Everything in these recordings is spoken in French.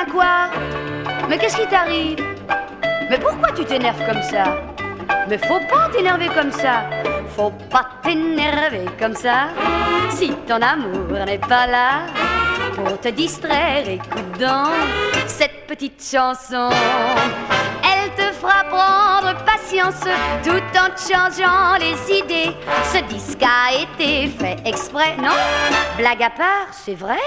Ben quoi? Mais qu'est-ce qui t'arrive? Mais pourquoi tu t'énerves comme ça? Mais faut pas t'énerver comme ça. Faut pas t'énerver comme ça. Si ton amour n'est pas là pour te distraire, écoute donc cette petite chanson. Elle te fera prendre patience tout en te changeant les idées. Ce disque a été fait exprès, non? Blague à part, c'est vrai?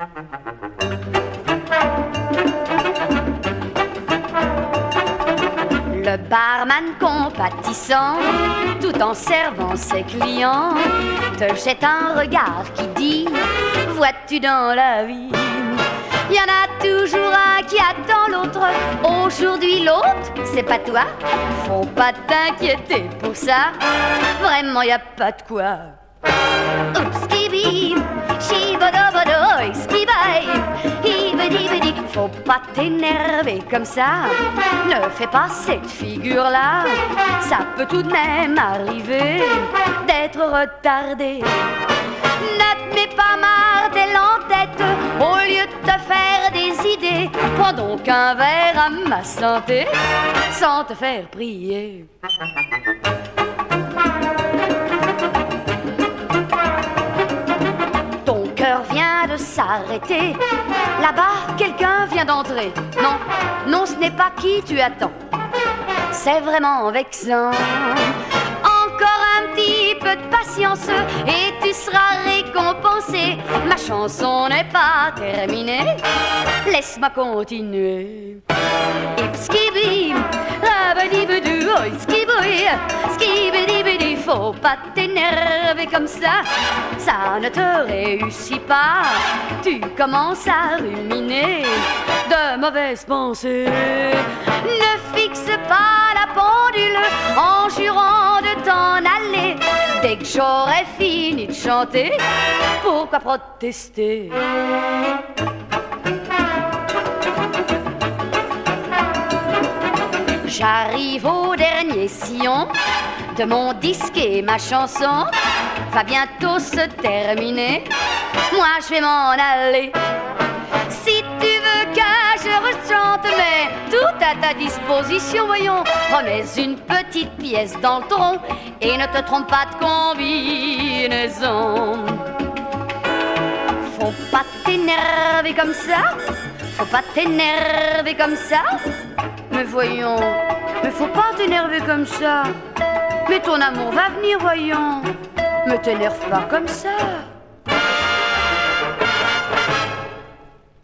Le barman compatissant, tout en servant ses clients, te jette un regard qui dit: vois-tu dans la vie, il y en a toujours un qui attend l'autre. Aujourd'hui l'autre, c'est pas toi. Faut pas t'inquiéter pour ça. Vraiment y a pas de quoi. Oups, skibi, shibodobodo, skibai, hibidi, faut pas t'énerver comme ça. Ne fais pas cette figure-là. Ça peut tout de même arriver d'être retardé. Ne te mets pas martel en tête. Au lieu de te faire des idées, prends donc un verre à ma santé sans te faire prier. Ton cœur vient de s'arrêter. Là-bas, quelqu'un vient d'entrer. Non, non, ce n'est pas qui tu attends. C'est vraiment vexant. Encore un petit peu de patience et tu seras récompensé. Ma chanson n'est pas terminée. Laisse-moi continuer. Ipskibim, rabadibidou, ipskibouy, skibidibidi. Faut pas t'énerver comme ça. Ça ne te réussit pas. Tu commences à ruminer de mauvaises pensées. Ne fixe pas la pendule en jurant de t'en aller. Dès que j'aurai fini de chanter, pourquoi protester? J'arrive au dernier sillon de mon disque et ma chanson va bientôt se terminer. Moi je vais m'en aller. Si tu veux que je rechante, mais tout à ta disposition, voyons. Remets une petite pièce dans le tronc et ne te trompe pas de combinaison. Faut pas t'énerver comme ça. Faut pas t'énerver comme ça. Mais voyons, mais faut pas t'énerver comme ça. Mais ton amour va venir, voyons. Me t'énerve pas comme ça.